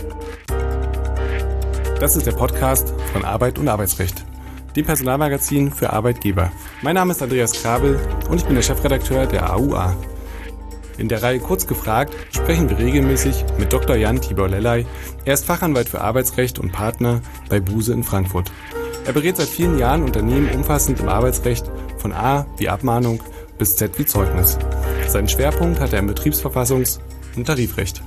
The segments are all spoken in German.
Das ist der Podcast von Arbeit und Arbeitsrecht, dem Personalmagazin für Arbeitgeber. Mein Name ist Andreas Krabel und ich bin der Chefredakteur der AUA. In der Reihe Kurz gefragt sprechen wir regelmäßig mit Dr. Jan Tibor Lellay. Er ist Fachanwalt für Arbeitsrecht und Partner bei Buse in Frankfurt. Er berät seit vielen Jahren Unternehmen umfassend im Arbeitsrecht von A wie Abmahnung bis Z wie Zeugnis. Seinen Schwerpunkt hat er im Betriebsverfassungs- und Tarifrecht.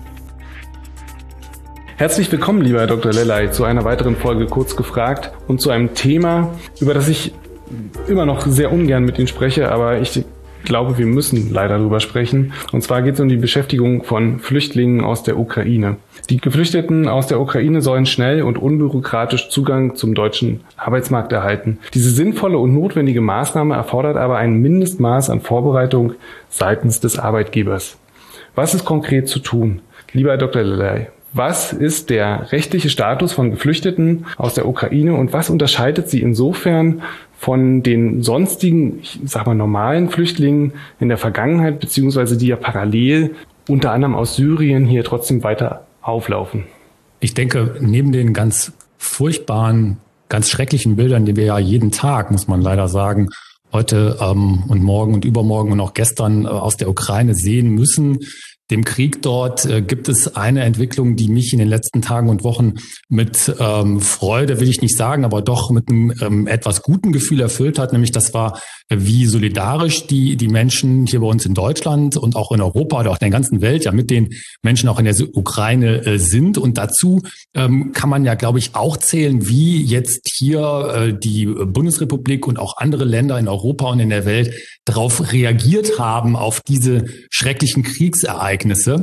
Herzlich willkommen, lieber Herr Dr. Lellay, zu einer weiteren Folge Kurz gefragt und zu einem Thema, über das ich immer noch sehr ungern mit Ihnen spreche, aber ich glaube, wir müssen leider darüber sprechen. Und zwar geht es um die Beschäftigung von Flüchtlingen aus der Ukraine. Die Geflüchteten aus der Ukraine sollen schnell und unbürokratisch Zugang zum deutschen Arbeitsmarkt erhalten. Diese sinnvolle und notwendige Maßnahme erfordert aber ein Mindestmaß an Vorbereitung seitens des Arbeitgebers. Was ist konkret zu tun? Lieber Herr Dr. Lellay, was ist der rechtliche Status von Geflüchteten aus der Ukraine und was unterscheidet sie insofern von den sonstigen, ich sag mal, normalen Flüchtlingen in der Vergangenheit, beziehungsweise die ja parallel unter anderem aus Syrien hier trotzdem weiter auflaufen? Ich denke, neben den ganz furchtbaren, ganz schrecklichen Bildern, die wir ja jeden Tag, muss man leider sagen, heute und morgen und übermorgen und auch gestern aus der Ukraine sehen müssen, dem Krieg dort gibt es eine Entwicklung, die mich in den letzten Tagen und Wochen mit Freude, will ich nicht sagen, aber doch mit einem etwas guten Gefühl erfüllt hat. Nämlich das war, wie solidarisch die Menschen hier bei uns in Deutschland und auch in Europa oder auch in der ganzen Welt ja mit den Menschen auch in der Ukraine sind. Und dazu kann man ja, glaube ich, auch zählen, wie jetzt hier die Bundesrepublik und auch andere Länder in Europa und in der Welt darauf reagiert haben, auf diese schrecklichen Kriegsereignisse.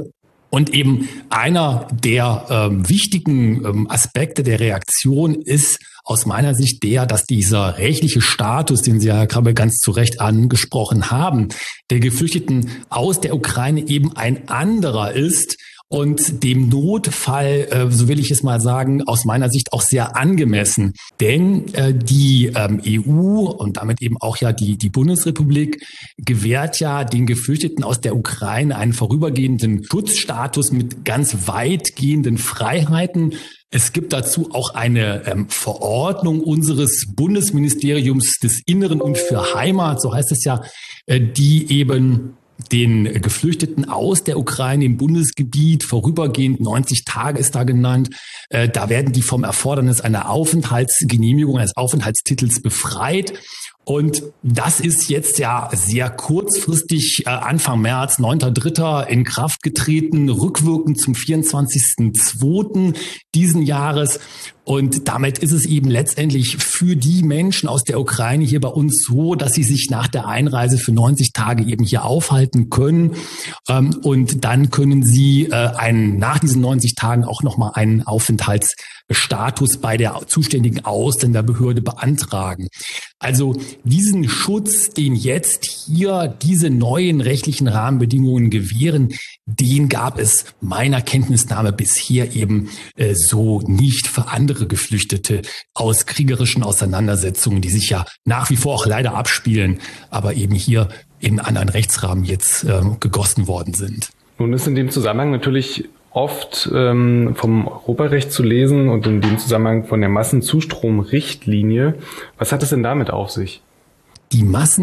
Und eben einer der wichtigen Aspekte der Reaktion ist aus meiner Sicht der, dass dieser rechtliche Status, den Sie, Herr Krabbe, ganz zu Recht angesprochen haben, der Geflüchteten aus der Ukraine eben ein anderer ist und dem Notfall, so will ich es mal sagen, aus meiner Sicht auch sehr angemessen. Denn die EU und damit eben auch ja die Bundesrepublik gewährt ja den Geflüchteten aus der Ukraine einen vorübergehenden Schutzstatus mit ganz weitgehenden Freiheiten. Es gibt dazu auch eine Verordnung unseres Bundesministeriums des Inneren und für Heimat, so heißt es ja, die eben den Geflüchteten aus der Ukraine im Bundesgebiet vorübergehend 90 Tage ist da genannt. Da werden die vom Erfordernis einer Aufenthaltsgenehmigung, eines Aufenthaltstitels befreit. Und das ist jetzt ja sehr kurzfristig, Anfang März, 9.3. in Kraft getreten, rückwirkend zum 24.2. diesen Jahres. Und damit ist es eben letztendlich für die Menschen aus der Ukraine hier bei uns so, dass sie sich nach der Einreise für 90 Tage eben hier aufhalten können. Und dann können sie nach diesen 90 Tagen auch nochmal einen Aufenthaltsstatus bei der zuständigen Ausländerbehörde beantragen. Also diesen Schutz, den jetzt hier diese neuen rechtlichen Rahmenbedingungen gewähren, den gab es meiner Kenntnisnahme bisher eben so nicht für andere Geflüchtete aus kriegerischen Auseinandersetzungen, die sich ja nach wie vor auch leider abspielen, aber eben hier in einen anderen Rechtsrahmen jetzt gegossen worden sind. Nun ist in dem Zusammenhang natürlich oft vom Europarecht zu lesen und in dem Zusammenhang von der Massenzustromrichtlinie. Was hat es denn damit auf sich? Die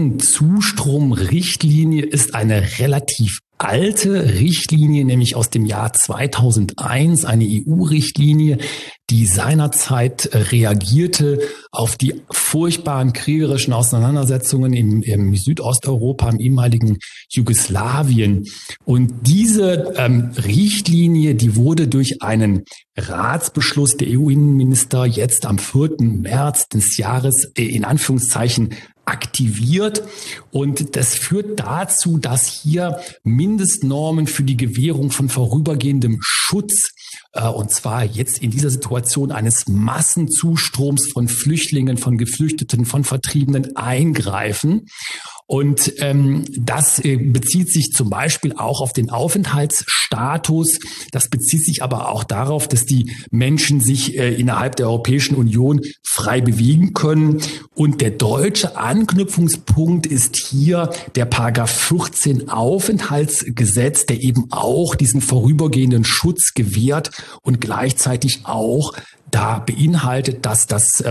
Massenzustromrichtlinie ist eine relativ alte Richtlinie, nämlich aus dem Jahr 2001, eine EU-Richtlinie, die seinerzeit reagierte auf die furchtbaren kriegerischen Auseinandersetzungen im Südosteuropa, im ehemaligen Jugoslawien. Und diese Richtlinie, die wurde durch einen Ratsbeschluss der EU-Innenminister jetzt am 4. März des Jahres in Anführungszeichen aktiviert, und das führt dazu, dass hier Mindestnormen für die Gewährung von vorübergehendem Schutz, und zwar jetzt in dieser Situation eines Massenzustroms von Flüchtlingen, von Geflüchteten, von Vertriebenen eingreifen. Und das bezieht sich zum Beispiel auch auf den Aufenthaltsstatus. Das bezieht sich aber auch darauf, dass die Menschen sich innerhalb der Europäischen Union frei bewegen können. Und der deutsche Anknüpfungspunkt ist hier der Paragraph 14 Aufenthaltsgesetz, der eben auch diesen vorübergehenden Schutz gewährt und gleichzeitig auch da beinhaltet, dass das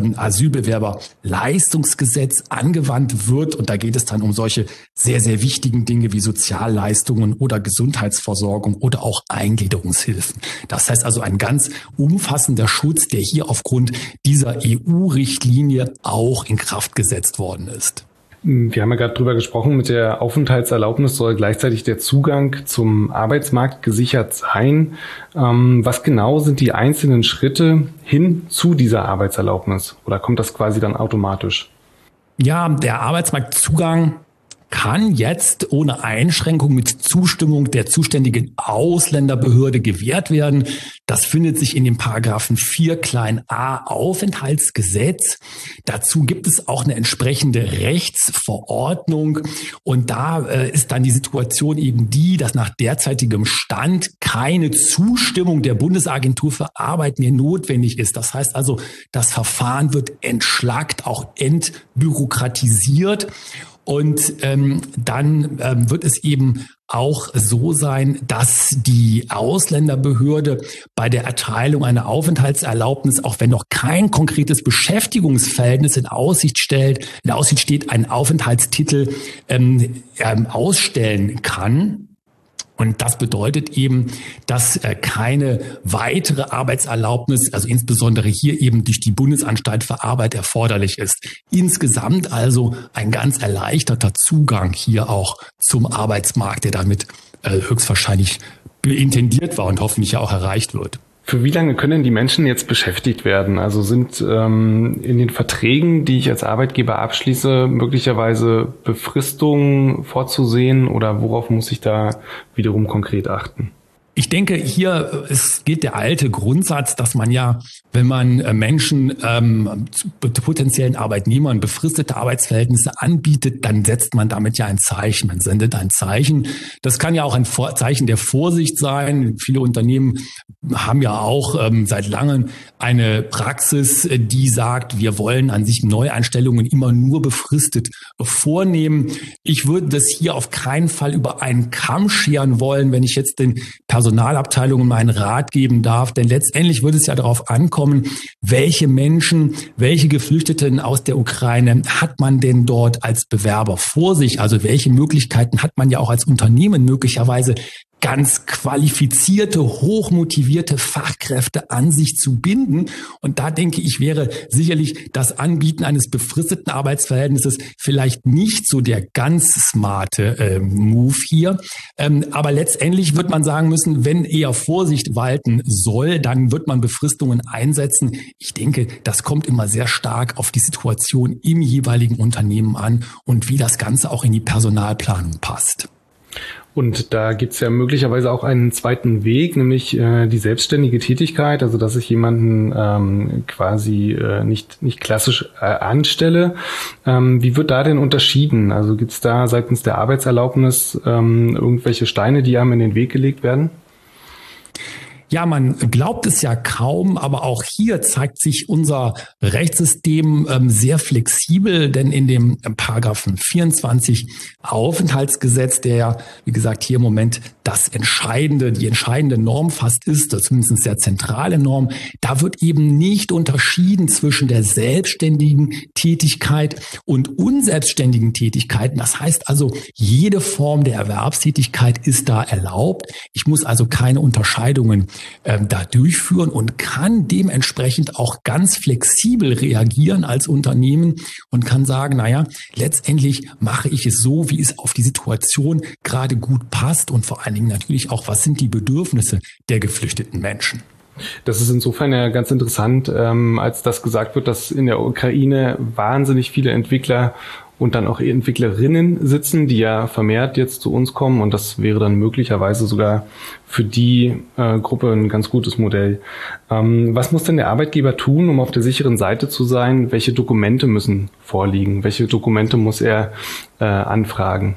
Asylbewerberleistungsgesetz angewandt wird. Und da geht es dann um solche sehr, sehr wichtigen Dinge wie Sozialleistungen oder Gesundheitsversorgung oder auch Eingliederungshilfen. Das heißt also ein ganz umfassender Schutz, der hier aufgrund dieser EU-Richtlinie auch in Kraft gesetzt worden ist. Wir haben ja gerade drüber gesprochen, mit der Aufenthaltserlaubnis soll gleichzeitig der Zugang zum Arbeitsmarkt gesichert sein. Was genau sind die einzelnen Schritte hin zu dieser Arbeitserlaubnis? Oder kommt das quasi dann automatisch? Ja, der Arbeitsmarktzugang kann jetzt ohne Einschränkung mit Zustimmung der zuständigen Ausländerbehörde gewährt werden. Das findet sich in dem Paragraphen 4 klein a Aufenthaltsgesetz. Dazu gibt es auch eine entsprechende Rechtsverordnung. Und da ist dann die Situation eben die, dass nach derzeitigem Stand keine Zustimmung der Bundesagentur für Arbeit mehr notwendig ist. Das heißt also, das Verfahren wird entschlackt, auch entbürokratisiert. Und dann wird es eben auch so sein, dass die Ausländerbehörde bei der Erteilung einer Aufenthaltserlaubnis, auch wenn noch kein konkretes Beschäftigungsverhältnis in Aussicht steht, einen Aufenthaltstitel ausstellen kann. Und das bedeutet eben, dass keine weitere Arbeitserlaubnis, also insbesondere hier eben durch die Bundesanstalt für Arbeit erforderlich ist. Insgesamt also ein ganz erleichterter Zugang hier auch zum Arbeitsmarkt, der damit höchstwahrscheinlich intendiert war und hoffentlich ja auch erreicht wird. Für wie lange können die Menschen jetzt beschäftigt werden? Also sind in den Verträgen, die ich als Arbeitgeber abschließe, möglicherweise Befristungen vorzusehen oder worauf muss ich da wiederum konkret achten? Ich denke, hier es geht der alte Grundsatz, dass man ja, wenn man Menschen, potenziellen Arbeitnehmern befristete Arbeitsverhältnisse anbietet, dann setzt man damit ja ein Zeichen, man sendet ein Zeichen. Das kann ja auch ein Zeichen der Vorsicht sein. Viele Unternehmen haben ja auch seit langem eine Praxis, die sagt, wir wollen an sich Neueinstellungen immer nur befristet vornehmen. Ich würde das hier auf keinen Fall über einen Kamm scheren wollen, wenn ich jetzt den Personalabteilungen meinen Rat geben darf, denn letztendlich wird es ja darauf ankommen, welche Menschen, welche Geflüchteten aus der Ukraine hat man denn dort als Bewerber vor sich? Also welche Möglichkeiten hat man ja auch als Unternehmen möglicherweise ganz qualifizierte, hochmotivierte Fachkräfte an sich zu binden. Und da denke ich, wäre sicherlich das Anbieten eines befristeten Arbeitsverhältnisses vielleicht nicht so der ganz smarte Move hier. Aber letztendlich wird man sagen müssen, wenn eher Vorsicht walten soll, dann wird man Befristungen einsetzen. Ich denke, das kommt immer sehr stark auf die Situation im jeweiligen Unternehmen an und wie das Ganze auch in die Personalplanung passt. Und da gibt's ja möglicherweise auch einen zweiten Weg, nämlich die selbstständige Tätigkeit, also dass ich jemanden quasi nicht klassisch anstelle. Wie wird da denn unterschieden? Also gibt's da seitens der Arbeitserlaubnis irgendwelche Steine, die einem in den Weg gelegt werden? Ja, man glaubt es ja kaum, aber auch hier zeigt sich unser Rechtssystem sehr flexibel, denn in dem Paragraphen 24 Aufenthaltsgesetz, der ja, wie gesagt, hier im Moment die entscheidende Norm fast ist, oder zumindest sehr zentrale Norm, da wird eben nicht unterschieden zwischen der selbstständigen Tätigkeit und unselbstständigen Tätigkeiten. Das heißt also, jede Form der Erwerbstätigkeit ist da erlaubt. Ich muss also keine Unterscheidungen da durchführen und kann dementsprechend auch ganz flexibel reagieren als Unternehmen und kann sagen, naja, letztendlich mache ich es so, wie es auf die Situation gerade gut passt und vor allen Dingen natürlich auch, was sind die Bedürfnisse der geflüchteten Menschen. Das ist insofern ja ganz interessant, als das gesagt wird, dass in der Ukraine wahnsinnig viele Entwickler und dann auch Entwicklerinnen sitzen, die ja vermehrt jetzt zu uns kommen, und das wäre dann möglicherweise sogar für die Gruppe ein ganz gutes Modell. Was muss denn der Arbeitgeber tun, um auf der sicheren Seite zu sein? Welche Dokumente müssen vorliegen? Welche Dokumente muss er anfragen?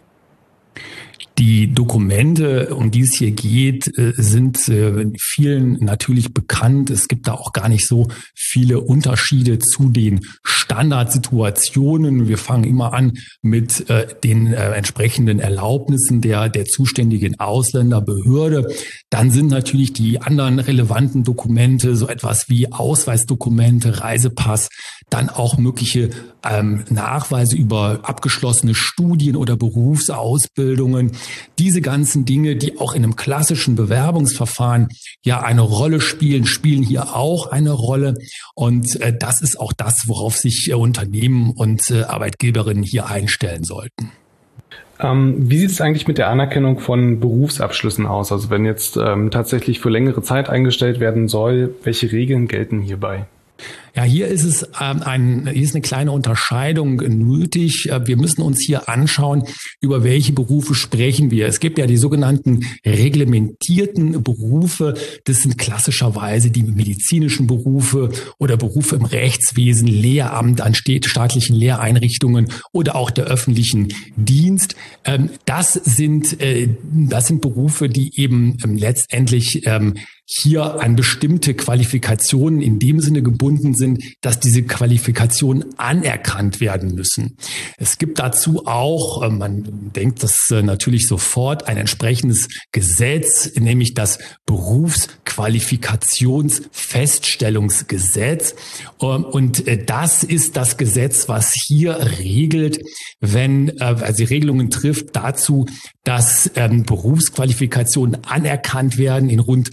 Die Dokumente, um die es hier geht, sind vielen natürlich bekannt. Es gibt da auch gar nicht so viele Unterschiede zu den Standardsituationen. Wir fangen immer an mit den entsprechenden Erlaubnissen der zuständigen Ausländerbehörde. Dann sind natürlich die anderen relevanten Dokumente, so etwas wie Ausweisdokumente, Reisepass, dann auch mögliche Nachweise über abgeschlossene Studien oder Berufsausbildungen. Diese ganzen Dinge, die auch in einem klassischen Bewerbungsverfahren ja eine Rolle spielen, spielen hier auch eine Rolle. Und das ist auch das, worauf sich Unternehmen und Arbeitgeberinnen hier einstellen sollten. Wie sieht es eigentlich mit der Anerkennung von Berufsabschlüssen aus? Also wenn jetzt tatsächlich für längere Zeit eingestellt werden soll, welche Regeln gelten hierbei? Ja, hier ist es hier ist eine kleine Unterscheidung nötig. Wir müssen uns hier anschauen, über welche Berufe sprechen wir. Es gibt ja die sogenannten reglementierten Berufe. Das sind klassischerweise die medizinischen Berufe oder Berufe im Rechtswesen, Lehramt an staatlichen Lehreinrichtungen oder auch der öffentlichen Dienst. Das sind Berufe, die eben letztendlich hier an bestimmte Qualifikationen in dem Sinne gebunden sind, dass diese Qualifikationen anerkannt werden müssen. Es gibt dazu auch, man denkt das natürlich sofort, ein entsprechendes Gesetz, nämlich das Berufsqualifikationsfeststellungsgesetz. Und das ist das Gesetz, was hier regelt, also die Regelungen trifft dazu, dass Berufsqualifikationen anerkannt werden in rund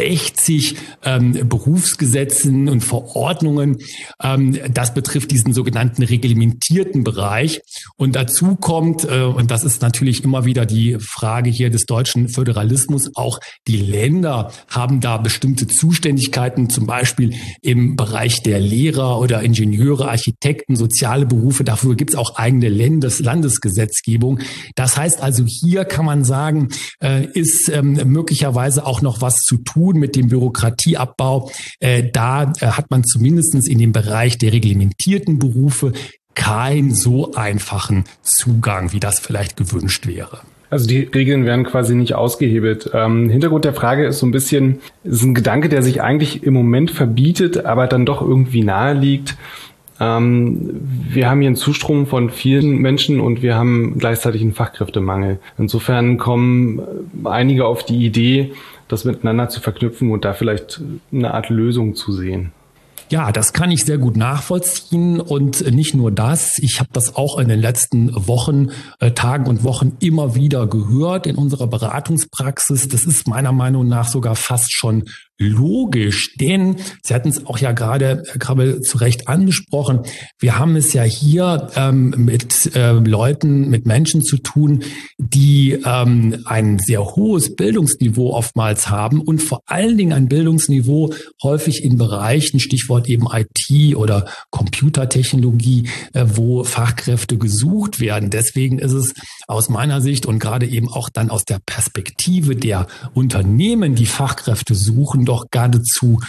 60 Berufsgesetzen und Verordnungen. Das betrifft diesen sogenannten reglementierten Bereich. Und dazu kommt, und das ist natürlich immer wieder die Frage hier des deutschen Föderalismus, auch die Länder haben da bestimmte Zuständigkeiten, zum Beispiel im Bereich der Lehrer oder Ingenieure, Architekten, soziale Berufe. Dafür gibt es auch eigene Landesgesetzgebung. Das heißt also, hier kann man sagen, ist möglicherweise auch noch was zu tun mit dem Bürokratieabbau. Da hat man zumindest in dem Bereich der reglementierten Berufe keinen so einfachen Zugang, wie das vielleicht gewünscht wäre. Also die Regeln werden quasi nicht ausgehebelt. Hintergrund der Frage ist so ein bisschen, ist ein Gedanke, der sich eigentlich im Moment verbietet, aber dann doch irgendwie nahe liegt. Wir haben hier einen Zustrom von vielen Menschen und wir haben gleichzeitig einen Fachkräftemangel. Insofern kommen einige auf die Idee, das miteinander zu verknüpfen und da vielleicht eine Art Lösung zu sehen. Ja, das kann ich sehr gut nachvollziehen und nicht nur das. Ich habe das auch in den letzten Tagen und Wochen immer wieder gehört in unserer Beratungspraxis. Das ist meiner Meinung nach sogar fast schon logisch, denn Sie hatten es auch ja gerade, Herr Krabbel, zu Recht angesprochen. Wir haben es ja hier mit Leuten, mit Menschen zu tun, die ein sehr hohes Bildungsniveau oftmals haben und vor allen Dingen ein Bildungsniveau häufig in Bereichen, Stichwort eben IT oder Computertechnologie, wo Fachkräfte gesucht werden. Deswegen ist es aus meiner Sicht und gerade eben auch dann aus der Perspektive der Unternehmen, die Fachkräfte suchen, doch geradezu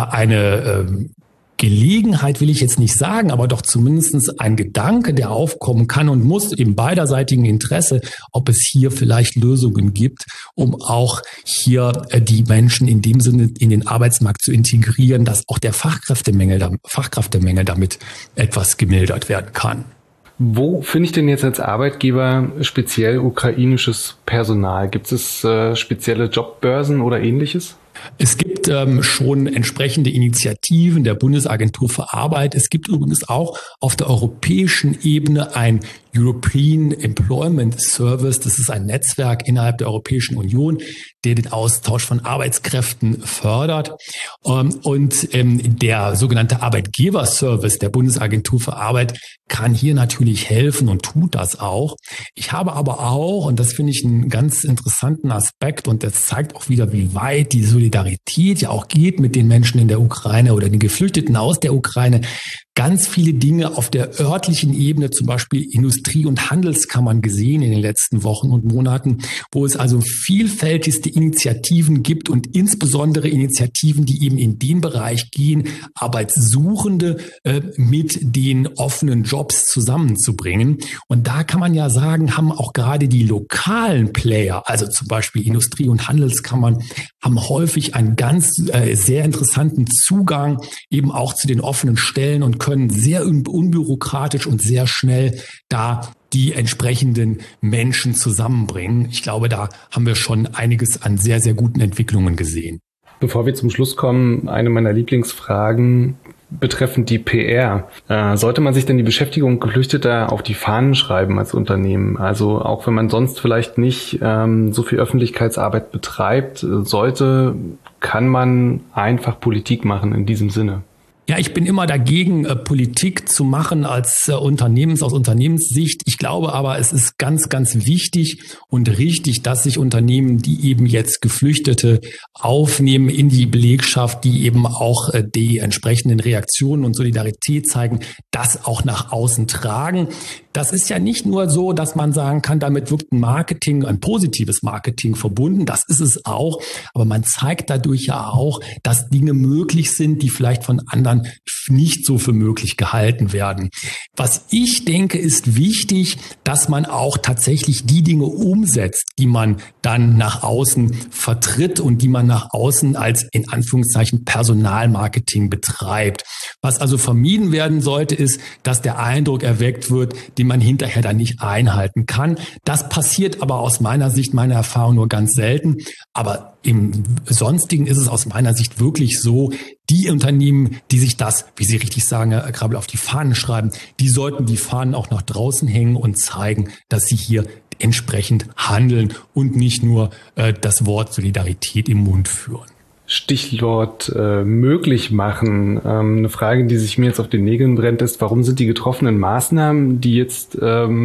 eine Gelegenheit, will ich jetzt nicht sagen, aber doch zumindest ein Gedanke, der aufkommen kann und muss im beiderseitigen Interesse, ob es hier vielleicht Lösungen gibt, um auch hier die Menschen in dem Sinne in den Arbeitsmarkt zu integrieren, dass auch der Fachkräftemangel damit etwas gemildert werden kann. Wo finde ich denn jetzt als Arbeitgeber speziell ukrainisches Personal? Gibt es spezielle Jobbörsen oder Ähnliches? Es gibt schon entsprechende Initiativen der Bundesagentur für Arbeit. Es gibt übrigens auch auf der europäischen Ebene ein European Employment Service. Das ist ein Netzwerk innerhalb der Europäischen Union, der den Austausch von Arbeitskräften fördert. Und der sogenannte Arbeitgeberservice der Bundesagentur für Arbeit kann hier natürlich helfen und tut das auch. Ich habe aber auch, und das finde ich einen ganz interessanten Aspekt, und das zeigt auch wieder, wie weit die Solidarität ja auch geht mit den Menschen in der Ukraine oder den Geflüchteten aus der Ukraine. ganz viele Dinge auf der örtlichen Ebene, zum Beispiel Industrie- und Handelskammern gesehen in den letzten Wochen und Monaten, wo es also vielfältigste Initiativen gibt und insbesondere Initiativen, die eben in den Bereich gehen, Arbeitssuchende mit den offenen Jobs zusammenzubringen. Und da kann man ja sagen, haben auch gerade die lokalen Player, also zum Beispiel Industrie- und Handelskammern, haben häufig einen ganz sehr interessanten Zugang eben auch zu den offenen Stellen und können sehr unbürokratisch und sehr schnell da die entsprechenden Menschen zusammenbringen. Ich glaube, da haben wir schon einiges an sehr, sehr guten Entwicklungen gesehen. Bevor wir zum Schluss kommen, eine meiner Lieblingsfragen betreffend die PR. Sollte man sich denn die Beschäftigung Geflüchteter auf die Fahnen schreiben als Unternehmen? Also auch wenn man sonst vielleicht nicht so viel Öffentlichkeitsarbeit betreibt, kann man einfach Politik machen in diesem Sinne? Ja, ich bin immer dagegen, Politik zu machen aus Unternehmenssicht. Ich glaube aber, es ist ganz, ganz wichtig und richtig, dass sich Unternehmen, die eben jetzt Geflüchtete aufnehmen in die Belegschaft, die eben auch die entsprechenden Reaktionen und Solidarität zeigen, das auch nach außen tragen. Das ist ja nicht nur so, dass man sagen kann, damit wirkt ein positives Marketing verbunden. Das ist es auch. Aber man zeigt dadurch ja auch, dass Dinge möglich sind, die vielleicht von anderen nicht so für möglich gehalten werden. Was ich denke, ist wichtig, dass man auch tatsächlich die Dinge umsetzt, die man dann nach außen vertritt und die man nach außen als in Anführungszeichen Personalmarketing betreibt. Was also vermieden werden sollte, ist, dass der Eindruck erweckt wird, den man hinterher dann nicht einhalten kann. Das passiert aber aus meiner Sicht, meiner Erfahrung nur ganz selten. Aber im Sonstigen ist es aus meiner Sicht wirklich so, die Unternehmen, die sich das, wie Sie richtig sagen, Herr Krabbel, auf die Fahnen schreiben, die sollten die Fahnen auch nach draußen hängen und zeigen, dass sie hier entsprechend handeln und nicht nur das Wort Solidarität im Mund führen. Stichwort möglich machen. Eine Frage, die sich mir jetzt auf den Nägeln brennt, ist, warum sind die getroffenen Maßnahmen, die jetzt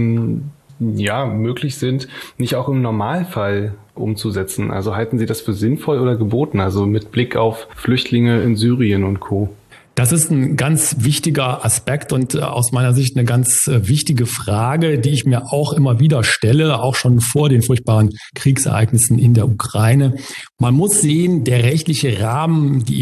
möglich sind, nicht auch im Normalfall umzusetzen? Also halten Sie das für sinnvoll oder geboten? Also mit Blick auf Flüchtlinge in Syrien und Co. Das ist ein ganz wichtiger Aspekt und aus meiner Sicht eine ganz wichtige Frage, die ich mir auch immer wieder stelle, auch schon vor den furchtbaren Kriegsereignissen in der Ukraine. Man muss sehen, der rechtliche Rahmen, die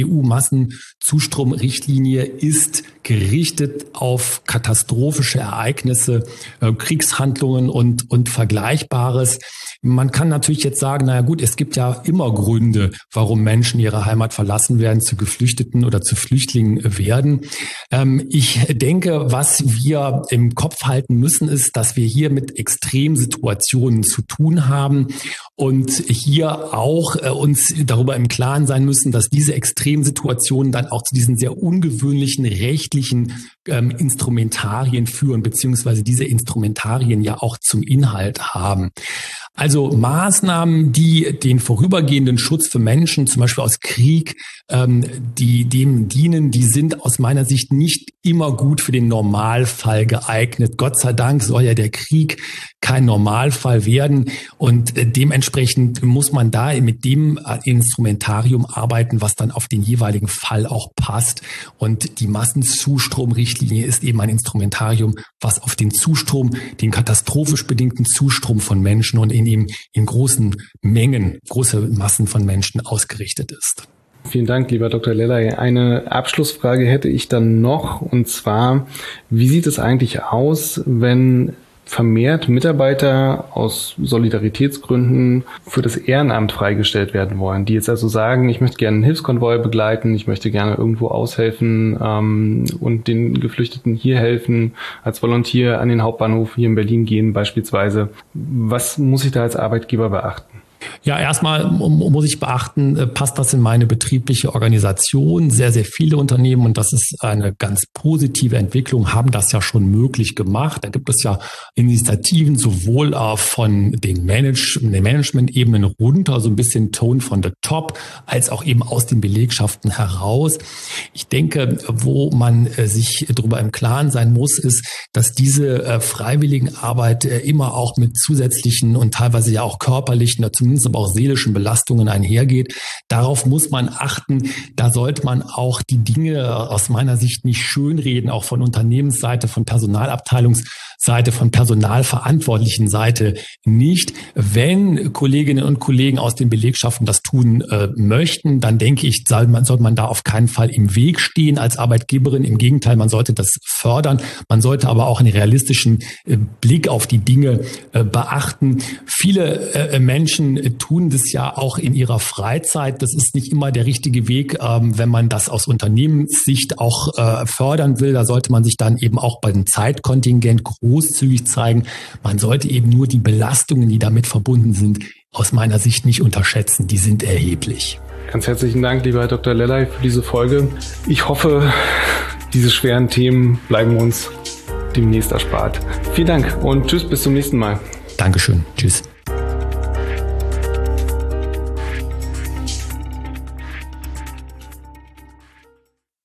EU-Massenzustromrichtlinie ist gerichtet auf katastrophische Ereignisse, Kriegshandlungen und Vergleichbares. Man kann natürlich jetzt sagen, naja gut, es gibt ja immer Gründe, warum Menschen ihre Heimat verlassen werden, zu Geflüchteten oder zu Flüchtlingen werden. Ich denke, was wir im Kopf halten müssen, ist, dass wir hier mit Extremsituationen zu tun haben und hier auch uns darüber im Klaren sein müssen, dass diese Extremsituationen dann auch zu diesen sehr ungewöhnlichen rechtlichen Instrumentarien führen, beziehungsweise diese Instrumentarien ja auch zum Inhalt haben. Also Maßnahmen, die den vorübergehenden Schutz für Menschen, zum Beispiel aus Krieg, die dem dienen, die sind aus meiner Sicht nicht immer gut für den Normalfall geeignet. Gott sei Dank soll ja der Krieg kein Normalfall werden und dementsprechend muss man da mit dem Instrumentarium arbeiten, was dann auf den jeweiligen Fall auch passt. Und die Massenzustromrichtlinie ist eben ein Instrumentarium, was auf den Zustrom, den katastrophisch bedingten Zustrom von Menschen und in großen Mengen, große Massen von Menschen ausgerichtet ist. Vielen Dank, lieber Dr. Lelay. Eine Abschlussfrage hätte ich dann noch, und zwar, wie sieht es eigentlich aus, wenn vermehrt Mitarbeiter aus Solidaritätsgründen für das Ehrenamt freigestellt werden wollen, die jetzt also sagen, ich möchte gerne einen Hilfskonvoi begleiten, ich möchte gerne irgendwo aushelfen und den Geflüchteten hier helfen, als Volontier an den Hauptbahnhof hier in Berlin gehen beispielsweise. Was muss ich da als Arbeitgeber beachten? Ja, erstmal muss ich beachten, passt das in meine betriebliche Organisation? Sehr, sehr viele Unternehmen, und das ist eine ganz positive Entwicklung, haben das ja schon möglich gemacht. Da gibt es ja Initiativen sowohl von den Management-Ebenen runter, so ein bisschen Tone von the top, als auch eben aus den Belegschaften heraus. Ich denke, wo man sich darüber im Klaren sein muss, ist, dass diese Freiwilligenarbeit immer auch mit zusätzlichen und teilweise ja auch körperlichen, zumindest Intelligenz, aber auch seelischen Belastungen einhergeht. Darauf muss man achten. Da sollte man auch die Dinge aus meiner Sicht nicht schönreden, auch von Unternehmensseite, von Personalabteilungsseite, von personalverantwortlichen Seite nicht. Wenn Kolleginnen und Kollegen aus den Belegschaften das tun möchten, dann denke ich, sollte man da auf keinen Fall im Weg stehen als Arbeitgeberin. Im Gegenteil, man sollte das fördern. Man sollte aber auch einen realistischen Blick auf die Dinge beachten. Viele Menschen tun das ja auch in ihrer Freizeit. Das ist nicht immer der richtige Weg, wenn man das aus Unternehmenssicht auch fördern will. Da sollte man sich dann eben auch beim Zeitkontingent großzügig zeigen. Man sollte eben nur die Belastungen, die damit verbunden sind, aus meiner Sicht nicht unterschätzen. Die sind erheblich. Ganz herzlichen Dank, lieber Herr Dr. Lellay, für diese Folge. Ich hoffe, diese schweren Themen bleiben uns demnächst erspart. Vielen Dank und tschüss, bis zum nächsten Mal. Dankeschön. Tschüss.